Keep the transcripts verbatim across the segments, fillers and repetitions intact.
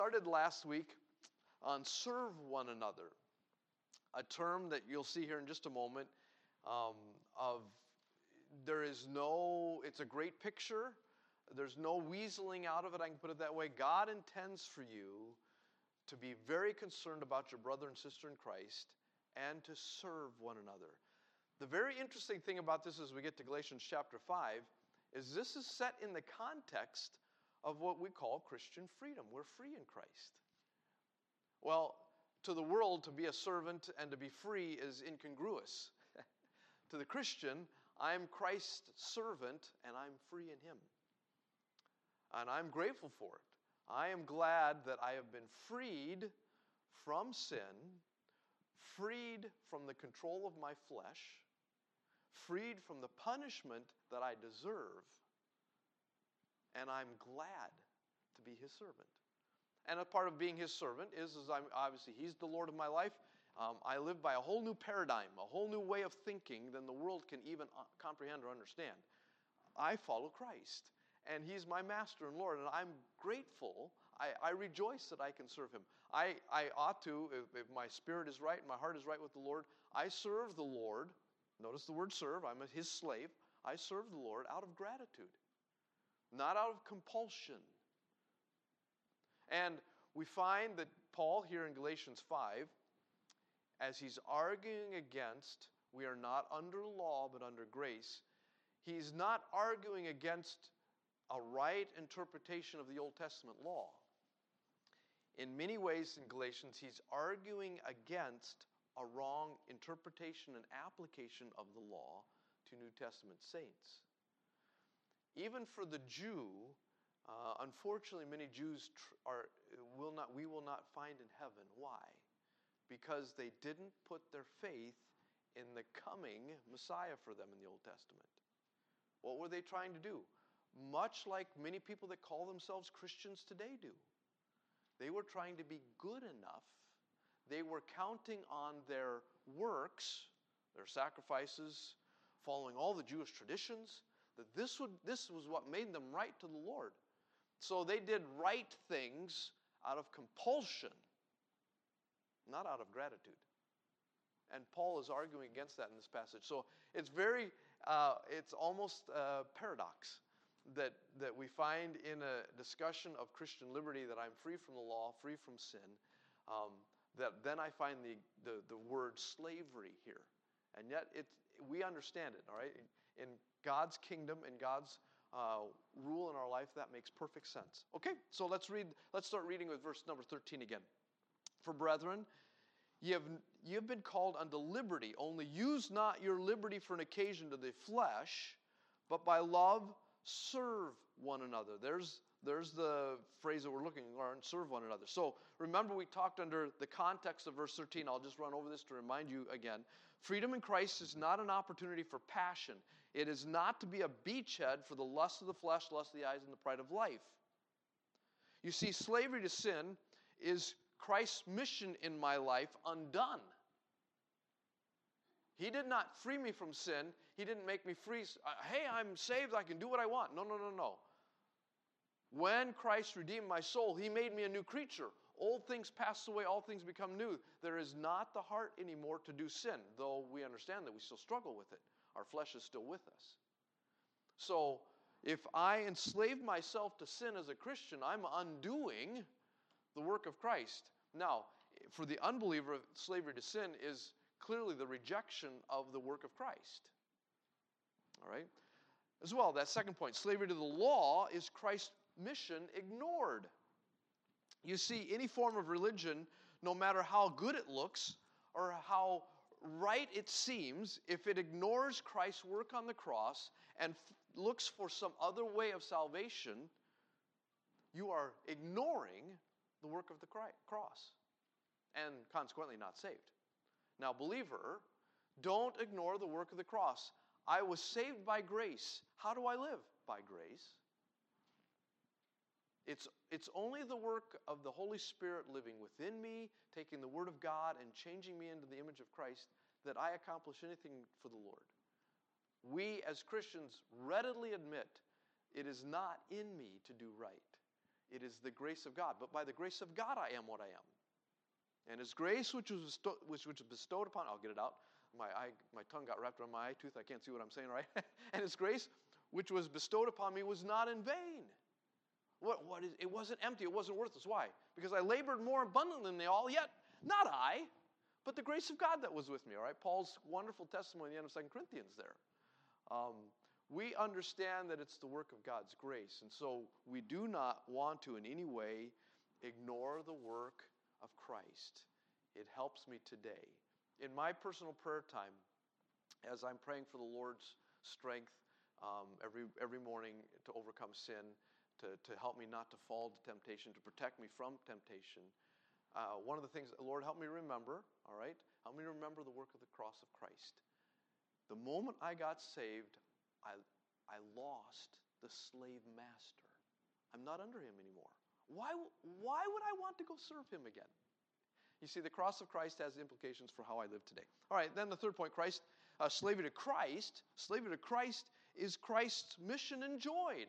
Started last week on serve one another, a term that you'll see here in just a moment. Um, of there is no, it's a great picture. There's no weaseling out of it. I can put it that way. God intends for you to be very concerned about your brother and sister in Christ and to serve one another. The very interesting thing about this as we get to Galatians chapter five is this is set in the context of what we call Christian freedom. We're free in Christ. Well, to the world, to be a servant and to be free is incongruous. To the Christian, I'm Christ's servant and I'm free in Him. And I'm grateful for it. I am glad that I have been freed from sin, freed from the control of my flesh, freed from the punishment that I deserve, and I'm glad to be His servant. And a part of being His servant is, is I'm, obviously, He's the Lord of my life. Um, I live by a whole new paradigm, a whole new way of thinking than the world can even comprehend or understand. I follow Christ, and He's my Master and Lord, and I'm grateful. I, I rejoice that I can serve Him. I, I ought to, if, if my spirit is right and my heart is right with the Lord, I serve the Lord. Notice the word serve. I'm His slave. I serve the Lord out of gratitude, not out of compulsion. And we find that Paul here in Galatians five, as he's arguing against, we are not under law but under grace, he's not arguing against a right interpretation of the Old Testament law. In many ways in Galatians, he's arguing against a wrong interpretation and application of the law to New Testament saints. Even for the Jew, uh, unfortunately, many Jews tr- are will not. We will not find in heaven. Why? Because they didn't put their faith in the coming Messiah for them in the Old Testament. What were they trying to do? Much like many people that call themselves Christians today do. They were trying to be good enough. They were counting on their works, their sacrifices, following all the Jewish traditions, that this would this was what made them right to the Lord. So they did right things out of compulsion, not out of gratitude. And Paul is arguing against that in this passage. So it's very, uh, it's almost a paradox that, that we find in a discussion of Christian liberty, that I'm free from the law, free from sin, um, that then I find the, the, the word slavery here. And yet it, we understand it, all right? In God's kingdom, in God's uh, rule in our life, that makes perfect sense. Okay, so let's read. Let's start reading with verse number thirteen again. For brethren, ye have, ye have been called unto liberty, only use not your liberty for an occasion to the flesh, but by love serve one another. There's There's the phrase that we're looking for, serve one another. So remember, we talked under the context of verse thirteen. I'll just run over this to remind you again. Freedom in Christ is not an opportunity for passion. It is not to be a beachhead for the lust of the flesh, lust of the eyes, and the pride of life. You see, slavery to sin is Christ's mission in my life undone. He did not free me from sin. He didn't make me free. Hey, I'm saved. I can do what I want. No, no, no, no. When Christ redeemed my soul, He made me a new creature. Old things pass away, all things become new. There is not the heart anymore to do sin, though we understand that we still struggle with it. Our flesh is still with us. So, if I enslave myself to sin as a Christian, I'm undoing the work of Christ. Now, for the unbeliever, slavery to sin is clearly the rejection of the work of Christ. All right? As well, that second point, slavery to the law is Christ's mission ignored. You see, any form of religion, no matter how good it looks or how right it seems, if it ignores Christ's work on the cross and f- looks for some other way of salvation, you are ignoring the work of the cross and consequently not saved. Now, believer, don't ignore the work of the cross. I was saved by grace. How do I live? By grace. It's, it's only the work of the Holy Spirit living within me, taking the Word of God and changing me into the image of Christ, that I accomplish anything for the Lord. We as Christians readily admit it is not in me to do right. It is the grace of God. But by the grace of God, I am what I am. And His grace, which was, bestow, which, which was bestowed upon, I'll get it out. My eye, my tongue got wrapped around my eye tooth. I can't see what I'm saying, right? And His grace, which was bestowed upon me, was not in vain. What, what is, it wasn't empty. It wasn't worthless. Why? Because I labored more abundantly than they all, yet not I, but the grace of God that was with me. All right? Paul's wonderful testimony at the end of Second Corinthians there. Um, we understand that it's the work of God's grace. And so we do not want to in any way ignore the work of Christ. It helps me today. In my personal prayer time, as I'm praying for the Lord's strength um, every, every morning to overcome sin, to, to help me not to fall to temptation, to protect me from temptation, uh, one of the things, Lord, help me remember, all right? Help me remember the work of the cross of Christ. The moment I got saved, I, I lost the slave master. I'm not under him anymore. Why, why would I want to go serve him again? You see, the cross of Christ has implications for how I live today. All right, then the third point, Christ, uh, slavery to Christ. Slavery to Christ is Christ's mission enjoyed.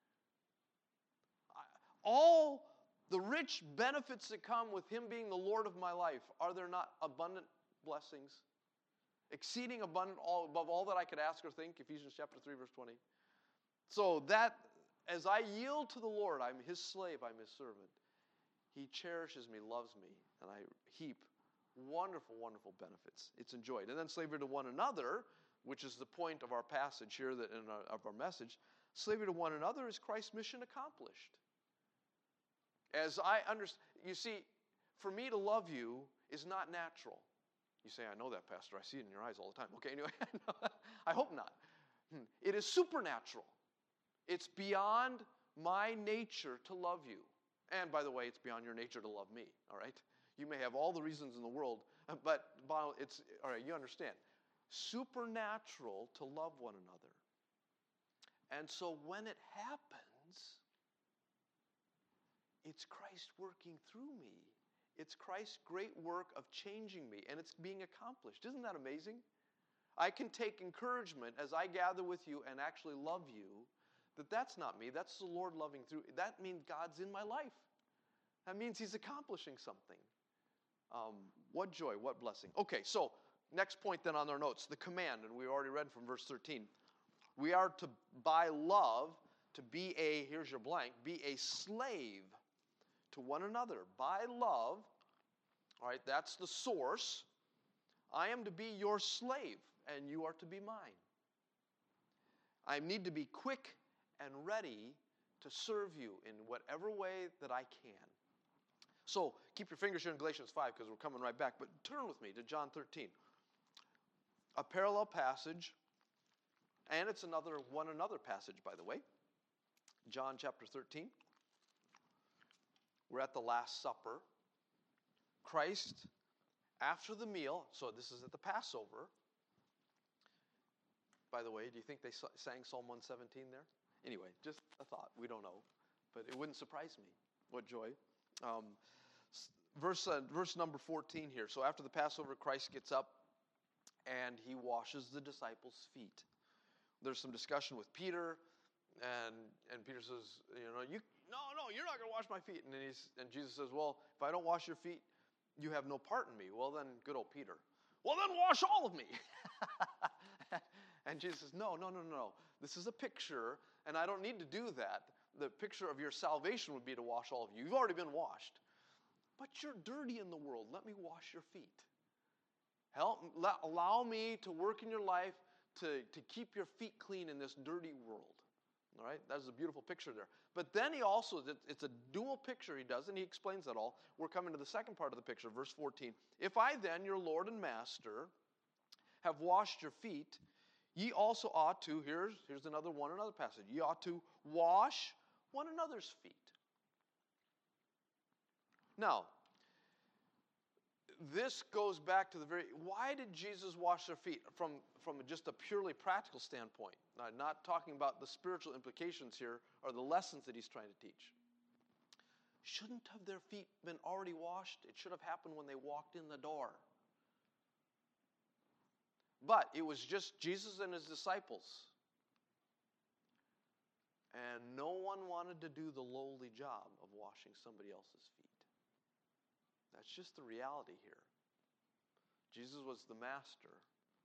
All the rich benefits that come with Him being the Lord of my life, are there not abundant blessings? Exceeding abundant all, above all that I could ask or think, Ephesians chapter three, verse twenty. So that, as I yield to the Lord, I'm His slave, I'm His servant. He cherishes me, loves me, and I heap wonderful, wonderful benefits. It's enjoyed. And then slavery to one another, which is the point of our passage here, that in our, of our message. Slavery to one another is Christ's mission accomplished. As I understand, you see, for me to love you is not natural. You say, I know that, Pastor. I see it in your eyes all the time. Okay, anyway, I hope not. It is supernatural. It's beyond my nature to love you. And by the way, it's beyond your nature to love me, all right? You may have all the reasons in the world, but it's, all right, you understand. Supernatural to love one another. And so when it happens, it's Christ working through me. It's Christ's great work of changing me, and it's being accomplished. Isn't that amazing? I can take encouragement as I gather with you and actually love you, that that's not me. That's the Lord loving through. That means God's in my life. That means He's accomplishing something. Um, what joy, what blessing. Okay, so next point then on our notes, the command, and we already read from verse thirteen. We are to, by love, to be a, here's your blank, be a slave to one another. By love, all right, that's the source. I am to be your slave, and you are to be mine. I need to be quick and ready to serve you in whatever way that I can. So keep your fingers here in Galatians five, because we're coming right back. But turn with me to John thirteen. A parallel passage, and it's another one another passage, by the way. John chapter thirteen. We're at the Last Supper. Christ, after the meal, so this is at the Passover. By the way, do you think they sang Psalm one seventeen there? Anyway, just a thought. We don't know. But it wouldn't surprise me. What joy. Um, verse, uh, verse number fourteen here. So after the Passover, Christ gets up and He washes the disciples' feet. There's some discussion with Peter. And and Peter says, you know, you no, no, you're not going to wash my feet. And then he's, and Jesus says, well, if I don't wash your feet, you have no part in me. Well, then, good old Peter. Well, then wash all of me. And Jesus says, no, no, no, no. This is a picture, and I don't need to do that. The picture of your salvation would be to wash all of you. You've already been washed. But you're dirty in the world. Let me wash your feet. Help, let, allow me to work in your life to, to keep your feet clean in this dirty world. All right, that's a beautiful picture there. But then he also, it's a dual picture he does, and he explains that all. We're coming to the second part of the picture, verse fourteen. If I then, your Lord and Master, have washed your feet, ye also ought to, here's, here's another one, another passage, ye ought to wash one another's feet. Now, this goes back to the very, why did Jesus wash their feet? From, from just a purely practical standpoint. Now, not talking about the spiritual implications here or the lessons that he's trying to teach. Shouldn't have their feet been already washed? It should have happened when they walked in the door. But it was just Jesus and his disciples. And no one wanted to do the lowly job of washing somebody else's feet. That's just the reality here. Jesus was the master.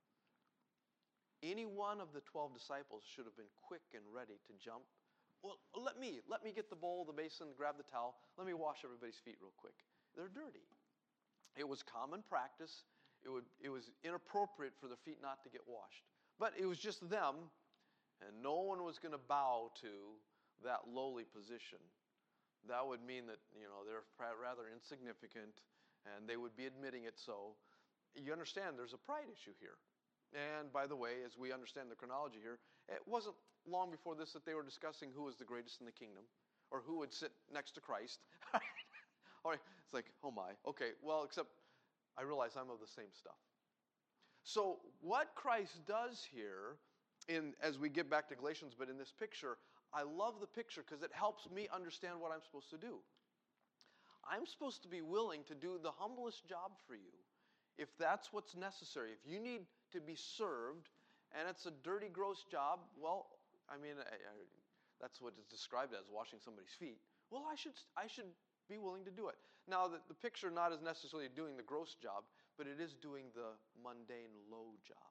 Any one of the twelve disciples should have been quick and ready to jump. Well, let me, let me get the bowl, the basin, grab the towel. Let me wash everybody's feet real quick. They're dirty. It was common practice. It would, it was inappropriate for their feet not to get washed. But it was just them, and no one was going to bow to that lowly position. That would mean that, you know, they're rather insignificant, and they would be admitting it so. You understand there's a pride issue here. And by the way, as we understand the chronology here, it wasn't long before this that they were discussing who was the greatest in the kingdom, or who would sit next to Christ. All right, it's like, oh my. Okay, well, except I realize I'm of the same stuff. So what Christ does here, in as we get back to Galatians, but in this picture, I love the picture because it helps me understand what I'm supposed to do. I'm supposed to be willing to do the humblest job for you, if that's what's necessary. If you need to be served, and it's a dirty, gross job, well, I mean, I, I, that's what it's described as, washing somebody's feet. Well, I should, I should be willing to do it. Now, the, the picture not is necessarily doing the gross job, but it is doing the mundane, low job.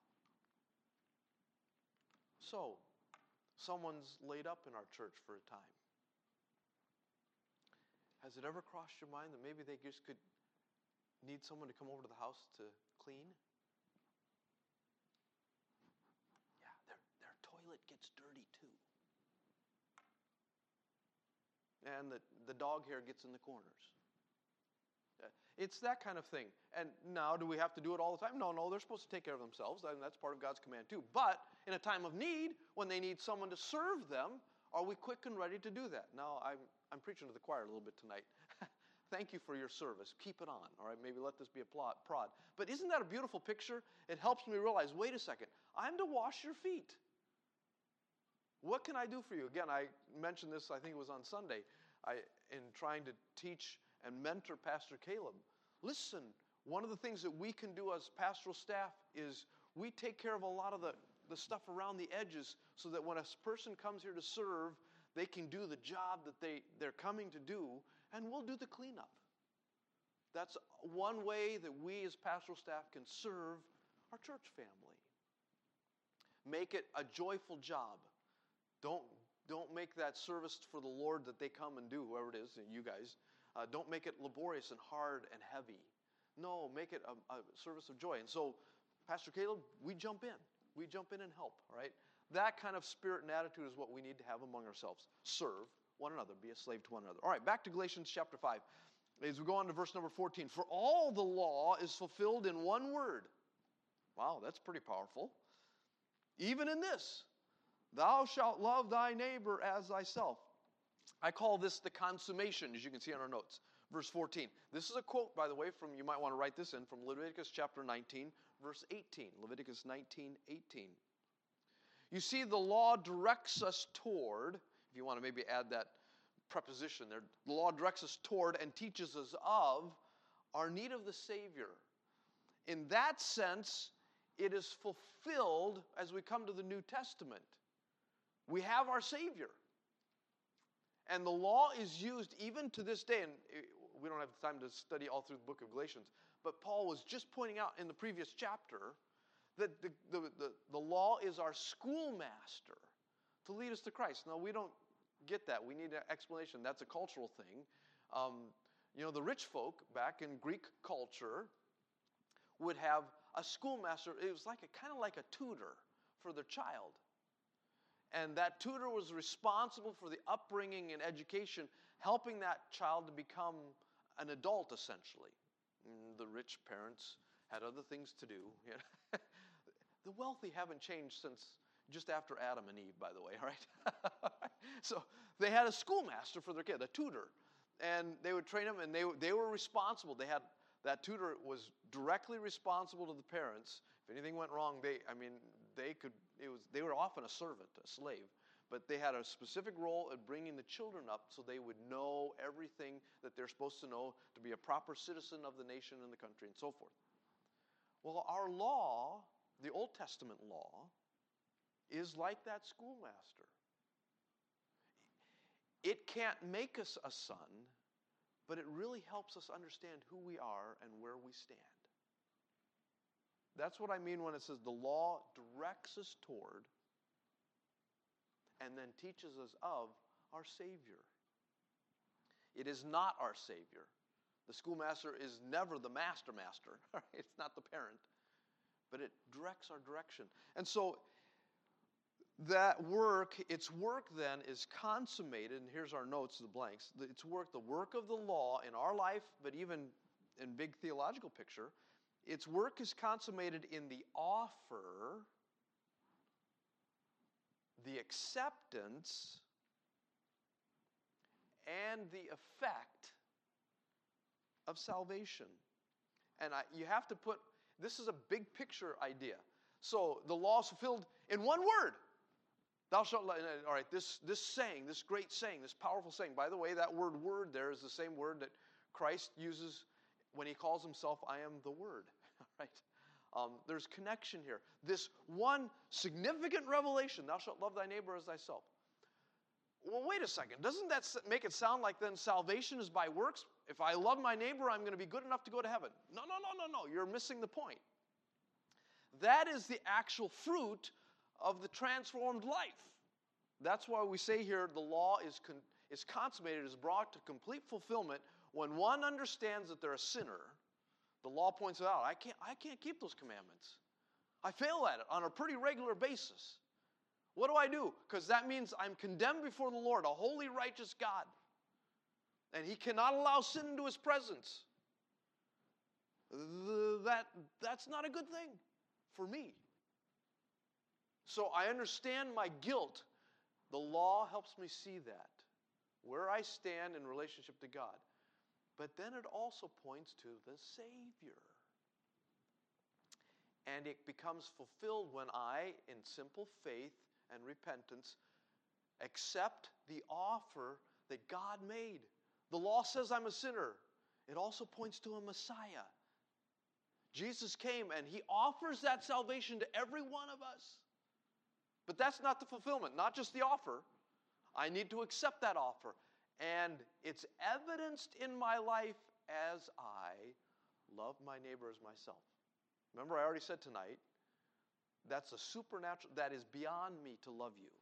So, someone's laid up in our church for a time. Has it ever crossed your mind that maybe they just could need someone to come over to the house to clean? Yeah, their, their toilet gets dirty too. And the, the dog hair gets in the corners. It's that kind of thing. And now, do we have to do it all the time? No, no, they're supposed to take care of themselves, and that's part of God's command too. But in a time of need, when they need someone to serve them, are we quick and ready to do that? Now, I'm, I'm preaching to the choir a little bit tonight. Thank you for your service. Keep it on, all right? Maybe let this be a plot, prod. But isn't that a beautiful picture? It helps me realize, wait a second, I'm to wash your feet. What can I do for you? Again, I mentioned this, I think it was on Sunday, I, in trying to teach and mentor Pastor Caleb. Listen, one of the things that we can do as pastoral staff is we take care of a lot of the, the stuff around the edges so that when a person comes here to serve, they can do the job that they, they're coming to do, and we'll do the cleanup. That's one way that we as pastoral staff can serve our church family. Make it a joyful job. Don't, don't make that service for the Lord that they come and do, whoever it is, you guys. Uh, don't make it laborious and hard and heavy. No, make it a, a service of joy. And so, Pastor Caleb, we jump in. We jump in and help, all right? That kind of spirit and attitude is what we need to have among ourselves. Serve one another. Be a slave to one another. All right, back to Galatians chapter five. As we go on to verse number fourteen. For all the law is fulfilled in one word. Wow, that's pretty powerful. Even in this, thou shalt love thy neighbor as thyself. I call this the consummation, as you can see on our notes. Verse fourteen. This is a quote, by the way, from, you might want to write this in, from Leviticus chapter nineteen, verse eighteen. Leviticus nineteen, eighteen. You see, the law directs us toward, if you want to maybe add that preposition there, the law directs us toward and teaches us of our need of the Savior. In that sense, it is fulfilled as we come to the New Testament. We have our Savior. And the law is used even to this day, and we don't have time to study all through the book of Galatians, but Paul was just pointing out in the previous chapter that the, the, the, the law is our schoolmaster to lead us to Christ. Now, we don't get that. We need an explanation. That's a cultural thing. Um, you know, the rich folk back in Greek culture would have a schoolmaster. It was like a kind of like a tutor for their child. And that tutor was responsible for the upbringing and education, helping that child to become an adult, essentially. And the rich parents had other things to do. The wealthy haven't changed since just after Adam and Eve, by the way, all right? So they had a schoolmaster for their kid, a tutor. And they would train them, and they, they were responsible. They had, that tutor was directly responsible to the parents. If anything went wrong, they, I mean, they could, it was, they were often a servant, a slave. But they had a specific role at bringing the children up so they would know everything that they're supposed to know to be a proper citizen of the nation and the country and so forth. Well, our law, the Old Testament law, is like that schoolmaster. it can't make us a son, but it really helps us understand who we are and where we stand. That's what I mean when it says the law directs us toward and then teaches us of our Savior. It is not our Savior. The schoolmaster is never the master master. It's not the parent. But it directs our direction. And so that work, its work then is consummated, and here's our notes, the blanks. Its work, the work of the law in our life, but even in big theological picture, its work is consummated in the offer, the acceptance, and the effect of salvation. And I, you have to put, this is a big picture idea. So the law is fulfilled in one word. Thou shalt, all right, this, this saying, this great saying, this powerful saying. By the way, that word word there is the same word that Christ uses when he calls himself, I am the Word. Right? Um, there's connection here. This one significant revelation, thou shalt love thy neighbor as thyself. Well, wait a second. Doesn't that make it sound like then salvation is by works? If I love my neighbor, I'm going to be good enough to go to heaven. No, no, no, no, no. You're missing the point. That is the actual fruit of the transformed life. That's why we say here the law is, con- is consummated, is brought to complete fulfillment when one understands that they're a sinner. The law points it out. I can't, I can't keep those commandments. I fail at it on a pretty regular basis. What do I do? Because that means I'm condemned before the Lord, a holy, righteous God. And he cannot allow sin into his presence. That, that's not a good thing for me. So I understand my guilt. The law helps me see that, where I stand in relationship to God. But then it also points to the Savior. And it becomes fulfilled when I, in simple faith and repentance, accept the offer that God made. The law says I'm a sinner. It also points to a Messiah. Jesus came and he offers that salvation to every one of us. But that's not the fulfillment, not just the offer. I need to accept that offer. And it's evidenced in my life as I love my neighbor as myself. Remember, I already said tonight, that's a supernatural, that is beyond me to love you.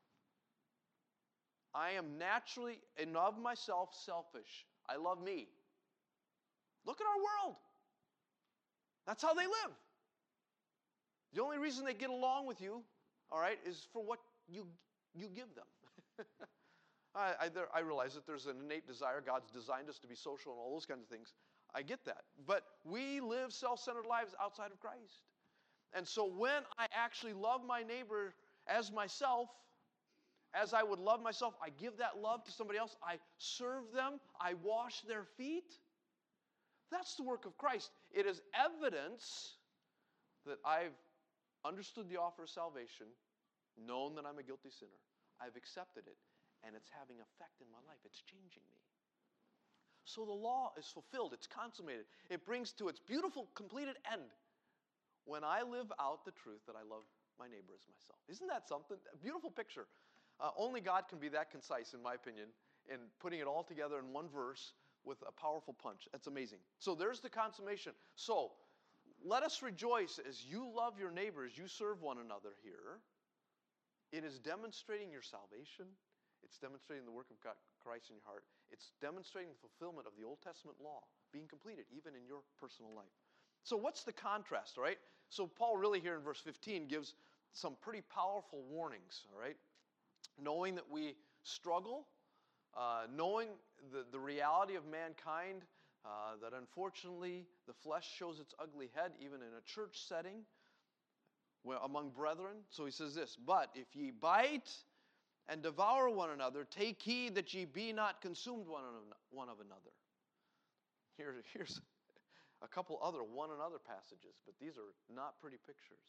I am naturally, and of myself, selfish. I love me. Look at our world. That's how they live. The only reason they get along with you, all right, is for what you, you give them. I, I, there, I realize that there's an innate desire. God's designed us to be social and all those kinds of things. I get that. But we live self-centered lives outside of Christ. And so when I actually love my neighbor as myself, as I would love myself, I give that love to somebody else. I serve them. I wash their feet. That's the work of Christ. It is evidence that I've understood the offer of salvation, known that I'm a guilty sinner. I've accepted it, and it's having effect in my life. It's changing me. So the law is fulfilled. It's consummated. It brings to its beautiful, completed end when I live out the truth that I love my neighbor as myself. Isn't that something? A beautiful picture. Uh, only God can be that concise, in my opinion, in putting it all together in one verse with a powerful punch. That's amazing. So there's the consummation. So let us rejoice as you love your neighbors, you serve one another here. It is demonstrating your salvation. It's demonstrating the work of God, Christ in your heart. It's demonstrating the fulfillment of the Old Testament law being completed even in your personal life. So what's the contrast, all right? So Paul really here in verse fifteen gives some pretty powerful warnings, all right? Knowing that we struggle, uh, knowing the, the reality of mankind, uh, that unfortunately the flesh shows its ugly head even in a church setting where, among brethren. So he says this, but if ye bite and devour one another, take heed that ye be not consumed one of, one of another. Here, here's a couple other one another passages, but these are not pretty pictures.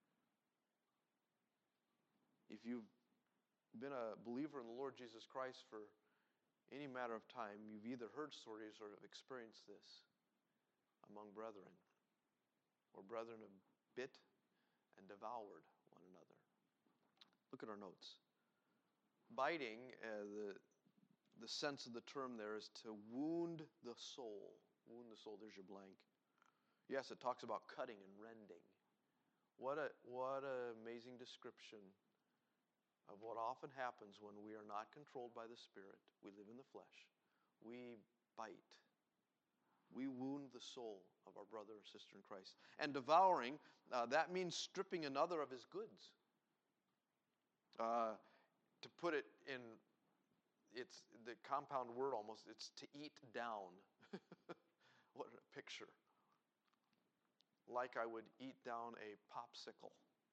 If you've been a believer in the Lord Jesus Christ for any matter of time, you've either heard stories or have experienced this among brethren, where brethren have bit and devoured one another. Look at our notes. Biting, uh, the the sense of the term there is to wound the soul. Wound the soul, there's your blank. Yes, it talks about cutting and rending. What a what an amazing description of what often happens when we are not controlled by the Spirit. We live in the flesh. We bite. We wound the soul of our brother or sister in Christ. And devouring, uh, that means stripping another of his goods. Uh, to put it in, it's the compound word almost, it's to eat down. What a picture. Like I would eat down a popsicle.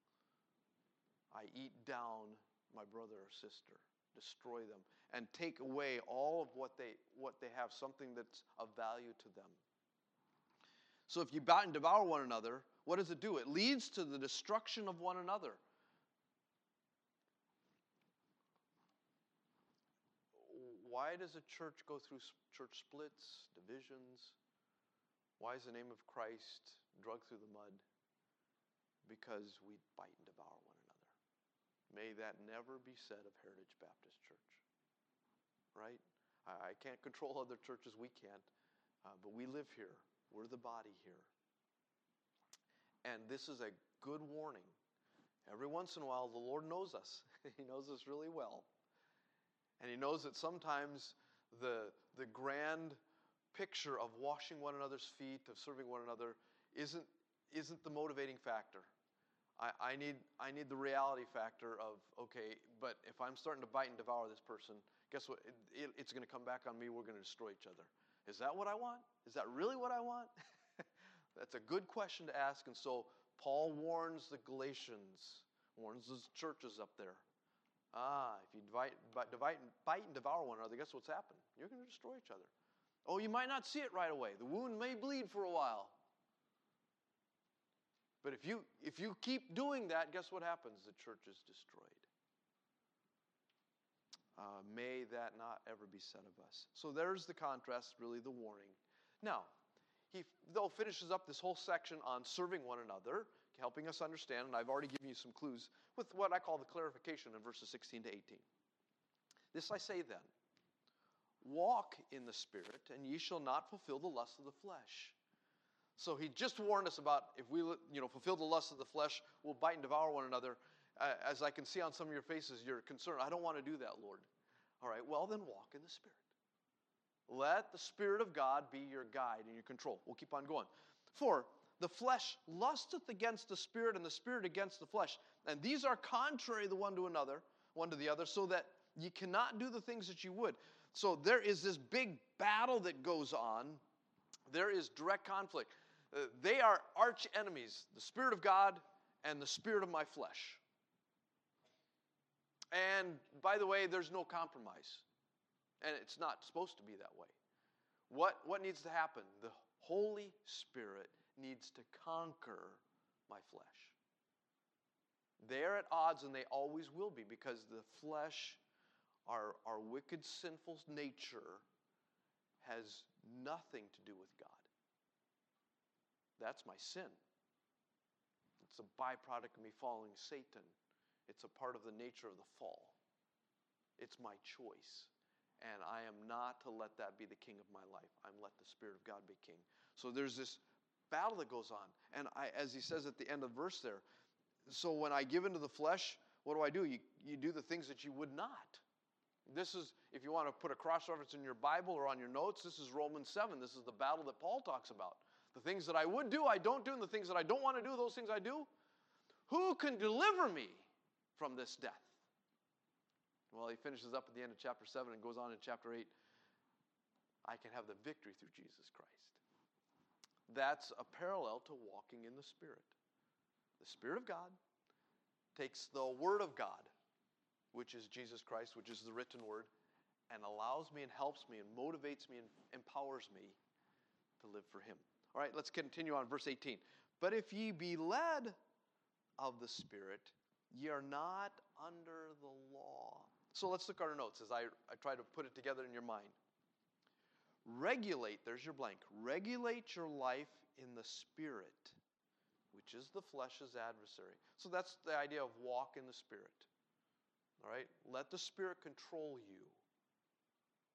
I eat down my brother or sister, destroy them, and take away all of what they what they have, something that's of value to them. So if you bite and devour one another, what does it do? It leads to the destruction of one another. Why does a church go through church splits, divisions? Why is the name of Christ dragged through the mud? Because we bite and devour one another. May that never be said of Heritage Baptist Church. Right? I, I can't control other churches. We can't. Uh, but we live here. We're the body here. And this is a good warning. Every once in a while, the Lord knows us. He knows us really well. And He knows that sometimes the, the grand picture of washing one another's feet, of serving one another, isn't, isn't the motivating factor. I, I need I need the reality factor of, okay, but if I'm starting to bite and devour this person, guess what? It, it, it's going to come back on me. We're going to destroy each other. Is that what I want? Is that really what I want? That's a good question to ask. And so Paul warns the Galatians, warns those churches up there. Ah, if you divide, divide, bite and devour one another, guess what's happened? You're going to destroy each other. Oh, you might not see it right away. The wound may bleed for a while. But if you if you keep doing that, guess what happens? The church is destroyed. Uh, may that not ever be said of us. So there's the contrast, really the warning. Now, he though finishes up this whole section on serving one another, helping us understand, and I've already given you some clues, with what I call the clarification in verses sixteen to eighteen. This I say then, walk in the Spirit, and ye shall not fulfill the lust of the flesh. So he just warned us about if we you know, fulfill the lust of the flesh, we'll bite and devour one another. Uh, as I can see on some of your faces, you're concerned. I don't want to do that, Lord. All right, well then walk in the Spirit. Let the Spirit of God be your guide and your control. We'll keep on going. For the flesh lusteth against the Spirit, and the Spirit against the flesh. And these are contrary the one to another, one to the other, so that you cannot do the things that you would. So there is this big battle that goes on. There is direct conflict. Uh, they are arch enemies, the Spirit of God and the spirit of my flesh. And by the way, there's no compromise. And it's not supposed to be that way. What, what needs to happen? The Holy Spirit needs to conquer my flesh. They're at odds, and they always will be, because the flesh, our, our wicked, sinful nature, has nothing to do with God. That's my sin. It's a byproduct of me following Satan. It's a part of the nature of the fall. It's my choice. And I am not to let that be the king of my life. I'm let the Spirit of God be king. So there's this battle that goes on. And I, as he says at the end of the verse there, so when I give into the flesh, what do I do? You, you do the things that you would not. This is, if you want to put a cross-reference in your Bible or on your notes, this is Romans seven. This is the battle that Paul talks about. The things that I would do, I don't do, and the things that I don't want to do, those things I do. Who can deliver me from this death? Well, he finishes up at the end of chapter seven and goes on in chapter eight. I can have the victory through Jesus Christ. That's a parallel to walking in the Spirit. The Spirit of God takes the Word of God, which is Jesus Christ, which is the written Word, and allows me and helps me and motivates me and empowers me to live for Him. All right, let's continue on verse eighteen. But if ye be led of the Spirit, ye are not under the law. So let's look at our notes as I, I try to put it together in your mind. Regulate, there's your blank. Regulate your life in the Spirit, which is the flesh's adversary. So that's the idea of walk in the Spirit. All right? Let the Spirit control you.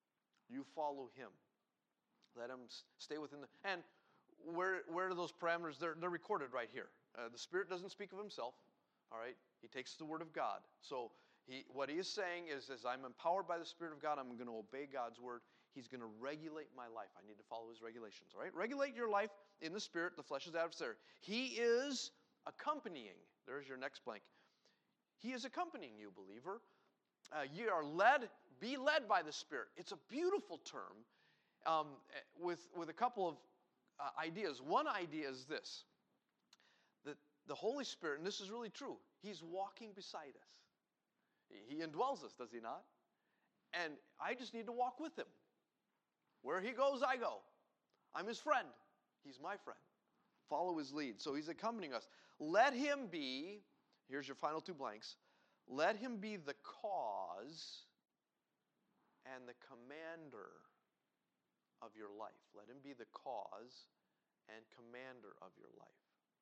You follow him. Let him stay within the... And where, where are those parameters? They're, they're recorded right here. Uh, the Spirit doesn't speak of himself. All right? He takes the word of God. So he, what he is saying is, as I'm empowered by the Spirit of God, I'm going to obey God's word. He's going to regulate my life. I need to follow his regulations. All right? Regulate your life in the Spirit. The flesh is adversary. He is accompanying. There's your next blank. He is accompanying you, believer. Uh, you are led, be led by the Spirit. It's a beautiful term um, with, with a couple of uh, ideas. One idea is this, that the Holy Spirit, and this is really true, he's walking beside us. He, he indwells us, does he not? And I just need to walk with him. Where he goes, I go. I'm his friend. He's my friend. Follow his lead. So he's accompanying us. Let him be, here's your final two blanks, let him be the cause and the commander of your life. Let him be the cause and commander of your life.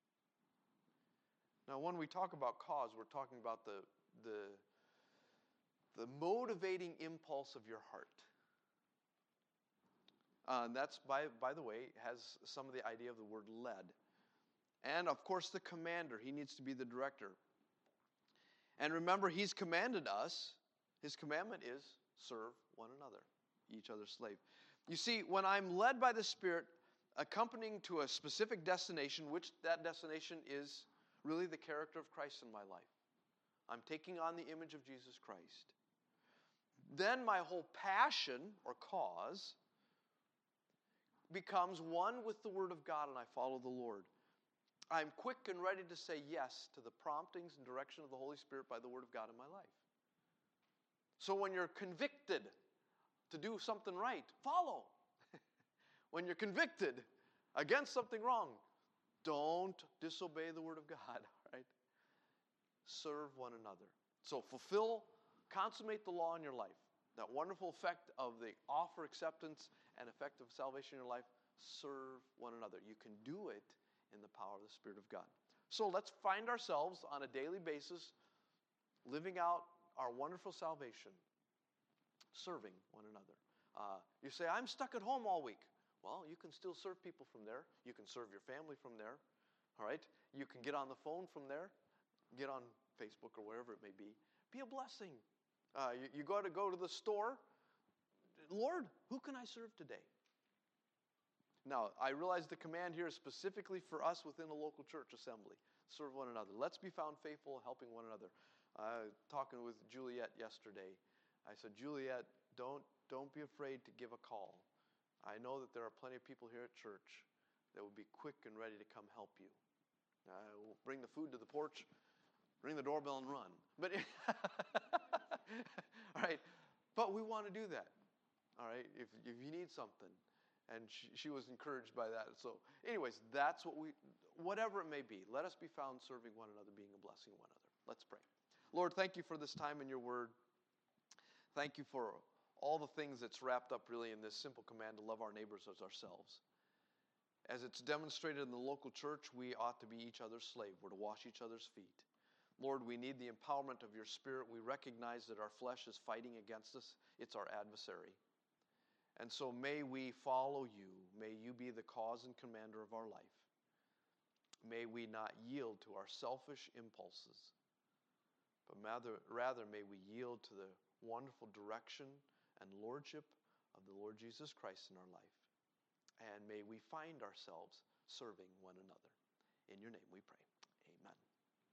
Now, when we talk about cause, we're talking about the, the, the motivating impulse of your heart. Uh, and that's, by, by the way, has some of the idea of the word led. And, of course, the commander. He needs to be the director. And remember, he's commanded us. His commandment is serve one another, each other's slave. You see, when I'm led by the Spirit, accompanying to a specific destination, which that destination is really the character of Christ in my life. I'm taking on the image of Jesus Christ. Then my whole passion or cause becomes one with the Word of God, and I follow the Lord. I'm quick and ready to say yes to the promptings and direction of the Holy Spirit by the Word of God in my life. So when you're convicted to do something right, follow. When you're convicted against something wrong, don't disobey the Word of God, all right? Serve one another. So fulfill, consummate the law in your life. That wonderful effect of the offer, acceptance, and effect of salvation in your life, serve one another. You can do it in the power of the Spirit of God. So let's find ourselves on a daily basis living out our wonderful salvation, serving one another. Uh, you say, I'm stuck at home all week. Well, you can still serve people from there. You can serve your family from there. All right? You can get on the phone from there. Get on Facebook or wherever it may be. Be a blessing. Uh, you, you got to go to the store. Lord, who can I serve today? Now, I realize the command here is specifically for us within a local church assembly. Serve one another. Let's be found faithful, helping one another. Uh, talking with Juliet yesterday, I said, Juliet, don't, don't be afraid to give a call. I know that there are plenty of people here at church that will be quick and ready to come help you. Uh, we'll bring the food to the porch, ring the doorbell, and run. But all right, but we want to do that. All right, if if you need something, and she, she was encouraged by that. So, anyways, that's what we, whatever it may be, let us be found serving one another, being a blessing to one another. Let's pray. Lord, thank you for this time in your word. Thank you for all the things that's wrapped up really in this simple command to love our neighbors as ourselves. As it's demonstrated in the local church, we ought to be each other's slave. We're to wash each other's feet. Lord, we need the empowerment of your Spirit. We recognize that our flesh is fighting against us. It's our adversary. And so may we follow you. May you be the cause and commander of our life. May we not yield to our selfish impulses, but rather, rather may we yield to the wonderful direction and lordship of the Lord Jesus Christ in our life. And may we find ourselves serving one another. In your name we pray. Amen.